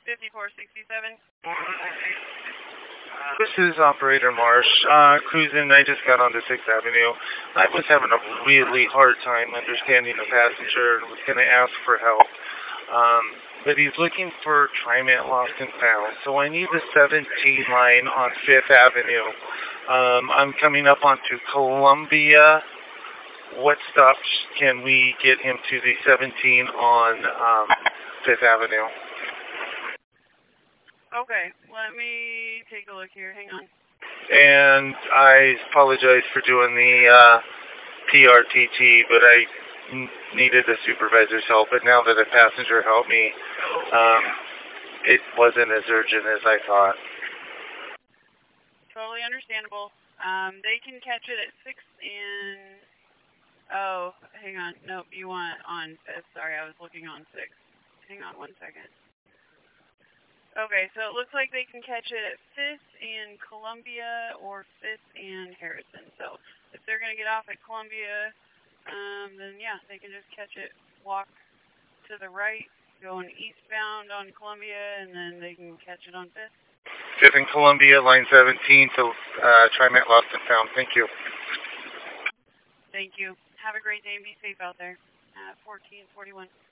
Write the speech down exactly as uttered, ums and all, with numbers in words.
fifty-four sixty-seven. This is Operator Marsh. Uh, cruising, I just got onto sixth Avenue. I was having a really hard time understanding the passenger and was going to ask for help. Um, but he's looking for TriMet Lost and Found. So I need the seventeen line on fifth Avenue. Um, I'm coming up onto Columbia. What stops can we get him to the seventeen on um, fifth Avenue? Okay, let me take a look here. Hang on. And I apologize for doing the uh, P R T T, but I n- needed the supervisor's help. But now that a passenger helped me, um, it wasn't as urgent as I thought. Totally understandable. Um, they can catch it at six and... Oh, hang on. Nope, you want on fifth. Sorry, I was looking on six. Hang on one second. Okay, so it looks like they can catch it at fifth and Columbia or fifth and Harrison. So if they're going to get off at Columbia, um, then yeah, they can just catch it, walk to the right, going eastbound on Columbia, and then they can catch it on fifth. fifth and Columbia, line seventeen, so uh, TriMet Lost and Found. Thank you. Thank you. Have a great day and be safe out there. Uh, fourteen forty-one.